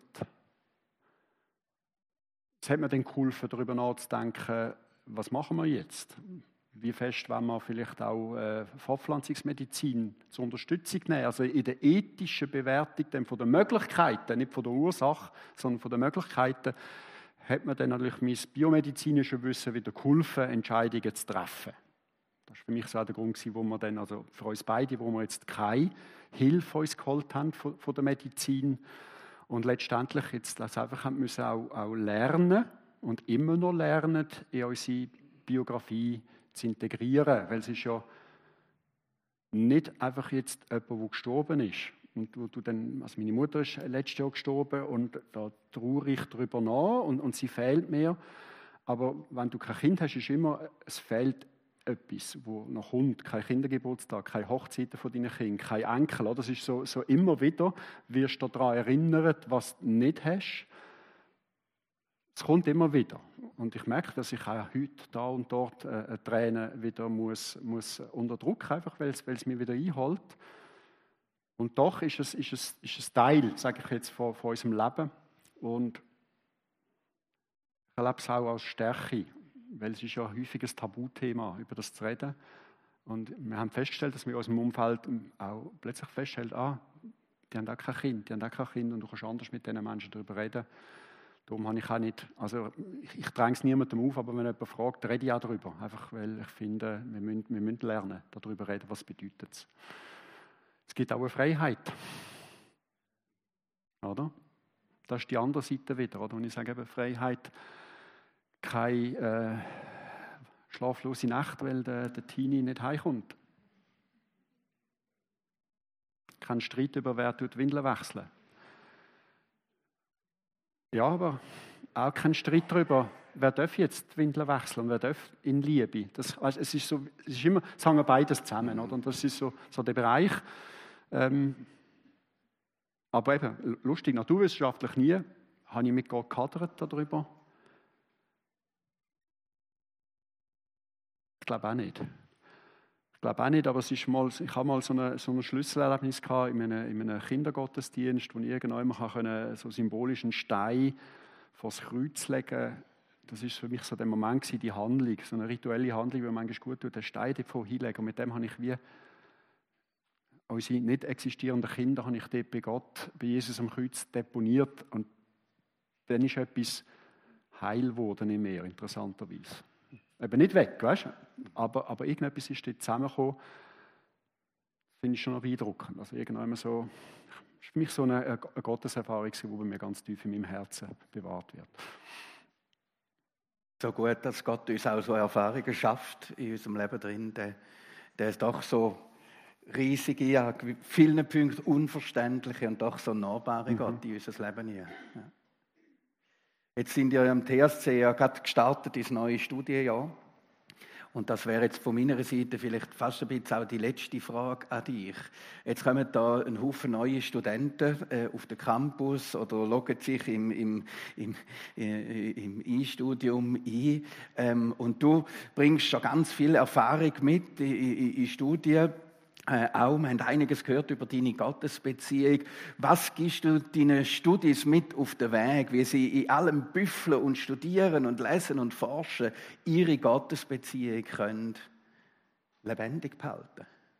Es hat mir dann geholfen, darüber nachzudenken, was machen wir jetzt? Wie fest wollen wir vielleicht auch äh, Fortpflanzungsmedizin zur Unterstützung nehmen? Also in der ethischen Bewertung dann von den Möglichkeiten, nicht von der Ursache, sondern von den Möglichkeiten, hat mir dann natürlich mein biomedizinisches Wissen wieder geholfen, Entscheidungen zu treffen. Das war für mich so auch der Grund, wo wir dann, also für uns beide, wo wir jetzt keine Hilfe uns geholt haben von, von der Medizin und letztendlich jetzt das einfach haben müssen auch, auch lernen und immer noch lernen, in unsere Biografie zu integrieren, weil es ist ja nicht einfach jetzt jemand, der gestorben ist. Und du, du dann, also meine Mutter ist letztes Jahr gestorben und da trauere ich darüber nach und, und sie fehlt mir. Aber wenn du kein Kind hast, ist immer, es fehlt etwas, wo noch kommt. Kein Kindergeburtstag, keine Hochzeiten von deinen Kindern, kein Enkel. Das ist so, so immer wieder, wirst du daran erinnert, was du nicht hast. Es kommt immer wieder. Und ich merke, dass ich auch heute da und dort äh, Tränen wieder muss, muss unterdrücken, einfach weil es, weil es mich wieder einholt. Und doch ist es, ist es, ist es Teil, sage ich jetzt, von, von unserem Leben. Und ich erlebe es auch als Stärke, weil es ist ja häufig ein Tabuthema, über das zu reden. Und wir haben festgestellt, dass wir in unserem Umfeld auch plötzlich feststellen, ah, die haben auch kein Kind, die haben auch kein Kind und du kannst anders mit diesen Menschen darüber reden. Darum habe ich auch nicht, also ich, ich dränge es niemandem auf, aber wenn jemand fragt, rede ich auch darüber. Einfach weil ich finde, wir müssen, wir müssen lernen, darüber reden, was bedeutet es. Es gibt auch eine Freiheit. Oder? Das ist die andere Seite wieder, oder? Und ich sage eben Freiheit, keine äh, schlaflose Nacht, weil der, der Teenie nicht heimkommt. Kein Streit über wer die Windeln wechseln. Ja, aber auch kein Streit darüber, wer darf jetzt die Windeln wechseln und wer darf in Liebe. Das, also es ist so, es ist immer, es hängt beides zusammen, oder? Und das ist so, so der Bereich. Ähm, aber eben, lustig, naturwissenschaftlich nie, habe ich mit Gott gehadert darüber. Ich glaube auch nicht. Ich glaube auch nicht, aber es ist mal, ich habe mal so ein so eine Schlüsselerlebnis gehabt in einem, in einem Kindergottesdienst, wo ich irgendwann so symbolisch einen Stein vor das Kreuz legen konnte. Das war für mich so der Moment gewesen, die Handlung, so eine rituelle Handlung, die man manchmal gut tut, den Stein davor hinlegen. Und mit dem habe ich wie unsere nicht existierenden Kinder habe ich dort bei Gott, bei Jesus am Kreuz deponiert. Und dann ist etwas heil geworden in mir, interessanterweise. Eben nicht weg, weißt du? Aber, aber irgendetwas ist dort zusammengekommen. Das finde ich schon noch beeindruckend. Also irgendwann so, das ist für mich so eine, eine Gotteserfahrung, die bei mir ganz tief in meinem Herzen bewahrt wird. So gut, dass Gott uns auch so Erfahrungen schafft in unserem Leben drin. Der, der ist doch so riesige, an vielen Punkten unverständliche und doch so nahbare mhm. Gott in unser Leben hier. Ja. Jetzt sind wir am T S C ja gerade gestartet ins neue Studienjahr. Und das wäre jetzt von meiner Seite vielleicht fast ein bisschen auch die letzte Frage an dich. Jetzt kommen da ein Haufen neue Studenten äh, auf den Campus oder loggen sich im, im, im, äh, im E-Studium ein. Ähm, und du bringst schon ganz viel Erfahrung mit in, in, in Studien. Äh, auch, wir haben einiges gehört über deine Gottesbeziehung. Was gibst du deinen Studis mit auf den Weg, wie sie in allem büffeln und studieren und lesen und forschen, ihre Gottesbeziehung können lebendig behalten?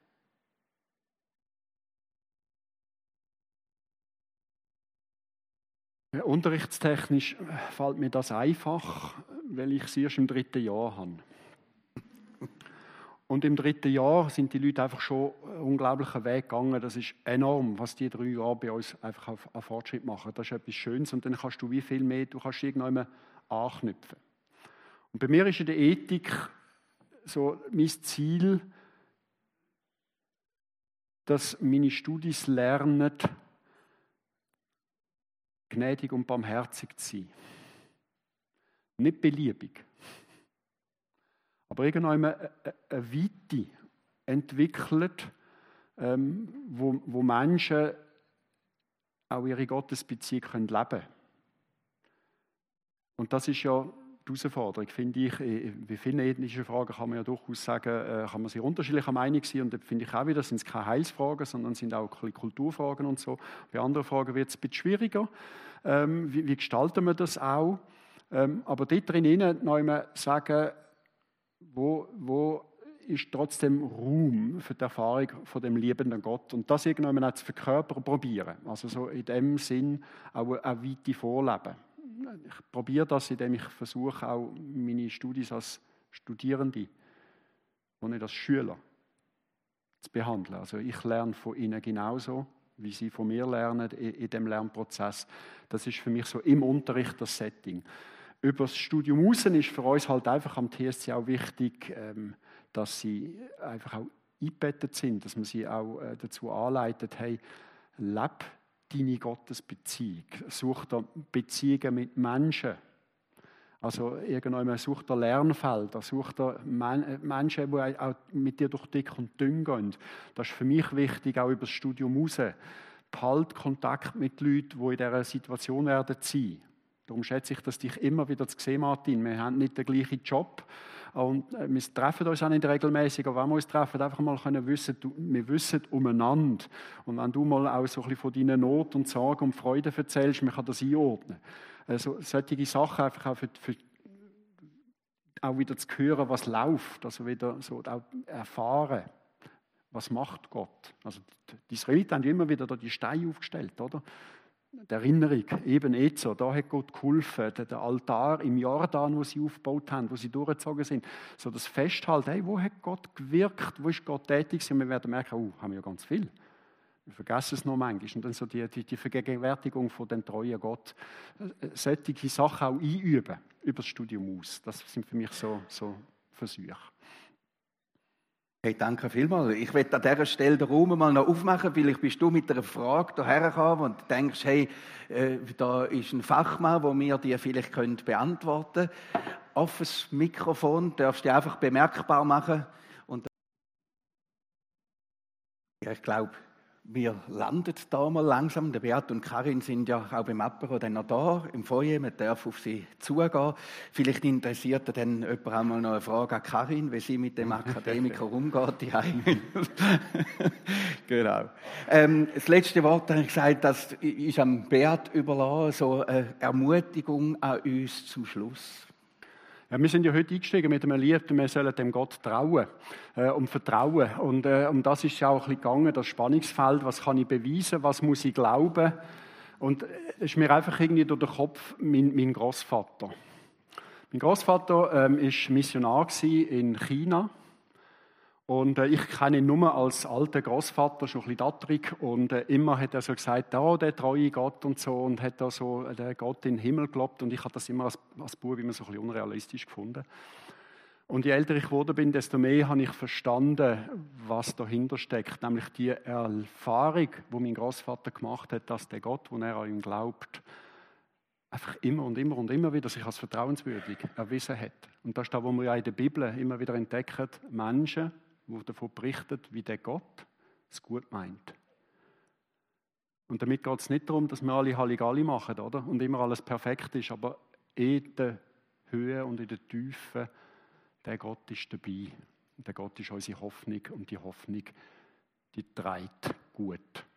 Ja, unterrichtstechnisch fällt mir das einfach, weil ich es erst im dritten Jahr habe. Und im dritten Jahr sind die Leute einfach schon einen unglaublichen Weg gegangen. Das ist enorm, was die drei Jahre bei uns einfach auf, auf Fortschritt machen. Das ist etwas Schönes und dann kannst du wie viel mehr, du kannst irgendwann anknüpfen. Und bei mir ist in der Ethik so mein Ziel, dass meine Studis lernen, gnädig und barmherzig zu sein. Nicht beliebig. Aber irgendwann eine, eine Weite entwickelt, ähm, wo, wo Menschen auch ihre Gottesbeziehung können leben können. Und das ist ja die Herausforderung, finde ich. Bei vielen ethnischen Fragen kann man ja durchaus sagen, äh, kann man sich unterschiedlicher Meinung sein. Und da finde ich auch wieder, sind es keine Heilsfragen, sondern sind auch ein bisschen Kulturfragen und so. Bei anderen Fragen wird es ein bisschen schwieriger. Ähm, wie, wie gestalten wir das auch? Ähm, aber dort drin noch einmal sagen, wo, wo ist trotzdem Raum für die Erfahrung von dem liebenden Gott. Und das irgendwann auch zu verkörpern, probieren. Also so in dem Sinn auch eine Weite vorleben. Ich probiere das, indem ich versuche, auch meine Studis als Studierende und nicht als Schüler zu behandeln. Also ich lerne von ihnen genauso, wie sie von mir lernen in, in dem Lernprozess. Das ist für mich so im Unterricht das Setting. Über das Studium hinaus ist für uns halt einfach am T S C auch wichtig, ähm, dass sie einfach auch eingebettet sind, dass man sie auch äh, dazu anleitet, hey, leb deine Gottesbeziehung, such da Beziehungen mit Menschen. Also irgendwann sucht er Lernfelder, sucht er Menschen, die auch mit dir durch dick und dünn gehen. Das ist für mich wichtig, auch über das Studium hinaus. Behalt Kontakt mit Leuten, die in dieser Situation werden sein. Darum schätze ich, dass dich immer wieder zu sehen, Martin. Wir haben nicht den gleichen Job und wir treffen uns auch nicht regelmäßig. Aber wenn wir uns treffen, einfach mal können wissen, wir wissen umeinander. Und wenn du mal auch so ein bisschen von deiner Not und Sorge und Freude erzählst, man kann das einordnen. Also solche Sachen einfach auch, für, für, auch wieder zu hören, was läuft, also wieder so auch erfahren, was macht Gott. Also die Israeliten haben immer wieder da die Steine aufgestellt, oder? Die Erinnerung, eben jetzt so, da hat Gott geholfen, der Altar im Jordan, wo sie aufgebaut haben, wo sie durchgezogen sind, so das Festhalten, hey, wo hat Gott gewirkt, wo ist Gott tätig? Und wir werden merken, oh, haben wir ja ganz viel. Wir vergessen es noch manchmal. Und dann so die, die, die Vergegenwärtigung von dem treuen Gott. Solche Sachen auch einüben, über das Studium aus. Das sind für mich so, so Versuche. Hey, danke vielmals. Ich will an dieser Stelle den Raum mal noch aufmachen, vielleicht bist du mit einer Frage hierher gekommen und denkst, hey, äh, da ist ein Fachmann, der mir die vielleicht könnte beantworten könnte. Offenes Mikrofon, darfst du einfach bemerkbar machen. Und ja, ich glaube, wir landen da mal langsam. Der Beat und Karin sind ja auch beim Apero dann noch da, im Foyer. Man darf auf sie zugehen. Vielleicht interessiert dann jemand auch mal noch eine Frage an Karin, wie sie mit dem Akademiker umgeht. Die genau. Ähm, das letzte Wort habe ich gesagt, das ist am Beat überlassen, so eine Ermutigung an uns zum Schluss. Ja, wir sind ja heute eingestiegen mit einem Lied, wir sollen dem Gott trauen äh, und vertrauen. Und äh, um das ist es ja auch ein bisschen gegangen, das Spannungsfeld, was kann ich beweisen, was muss ich glauben. Und es äh, ist mir einfach irgendwie durch den Kopf mein, mein Großvater. Mein Großvater ähm, ist Missionar in China. Und äh, ich kenne ihn nur als alter Großvater, schon ein bisschen datterig. Und äh, immer hat er so gesagt, oh, der treue Gott und so. Und hat da so äh, der Gott in den Himmel gelobt. Und ich habe das immer als, als Bub immer so ein bisschen unrealistisch gefunden. Und je älter ich geworden bin, desto mehr habe ich verstanden, was dahinter steckt. Nämlich die Erfahrung, die mein Großvater gemacht hat, dass der Gott, wo er an ihn glaubt, einfach immer und immer und immer wieder sich als vertrauenswürdig erwiesen hat. Und das ist das, was wir ja in der Bibel immer wieder entdecken. Menschen, die davon berichtet, wie der Gott es gut meint. Und damit geht es nicht darum, dass wir alle Halligalli machen, oder? Und immer alles perfekt ist, aber in der Höhe und in der Tiefe, der Gott ist dabei. Und der Gott ist unsere Hoffnung und die Hoffnung, die trägt gut.